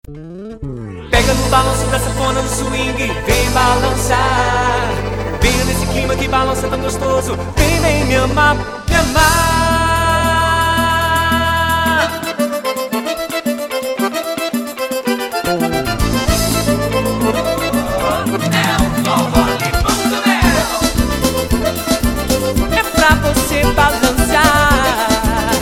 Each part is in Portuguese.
Pega no balanço da sanfona, no swing, vem balançar. Venha nesse clima que balança tão gostoso. Vem, vem me amar, me amar. É pra você balançar.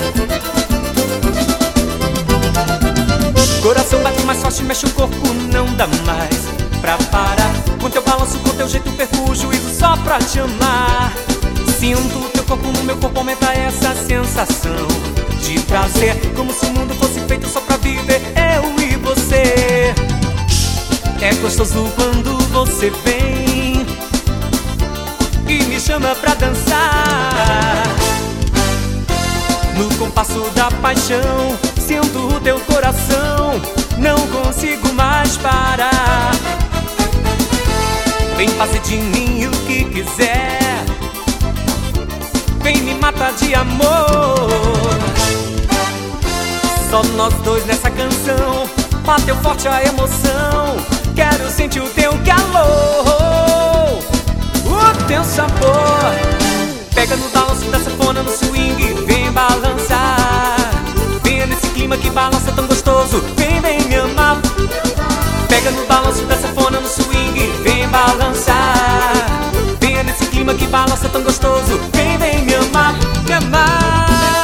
Coração bate mais forte, mexe o corpo, não dá mais pra parar. Com teu balanço, com teu jeito, perco o juízo só pra te amar. Sinto teu corpo no meu corpo, aumenta essa sensação de prazer, como se o mundo fosse feito só pra viver eu e você. É gostoso quando você vem e me chama pra dançar. No compasso da paixão, sinto o teu coração, não consigo mais parar. Vem fazer de mim o que quiser, vem me matar de amor. Só nós dois nessa canção, bateu forte a emoção. Quero sentir o teu calor, o teu sabor. Pega no balanço da sanfona, no swing, vem balançar. Venha nesse clima que balança tão gostoso. Vem, vem me amar. Pega no balanço da sanfona, no swing, vem balançar. Venha nesse clima que balança tão gostoso. Vem, vem me amar, me amar.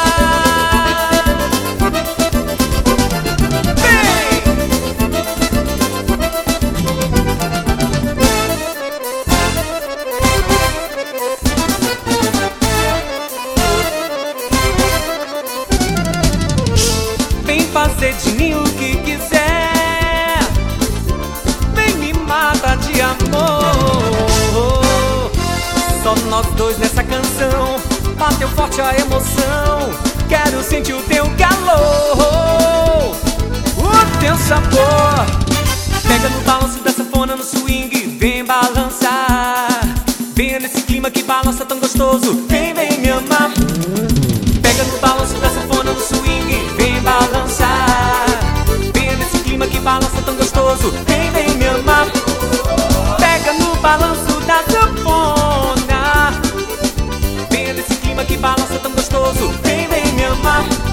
Fazer de mim o que quiser, vem me matar de amor. Só nós dois nessa canção, bateu forte a emoção. Quero sentir o teu calor, o teu sabor. Pega no balanço da sanfona, no swing, vem balançar. Venha nesse clima que balança tão gostoso. Vem, vem me amar. Pega no balanço da sanfona, no swing, vem balançar. Venha nesse clima que balança tão gostoso. Vem, vem me amar. Pega no balanço da sanfona, venha nesse clima que balança tão gostoso. Vem, vem me amar.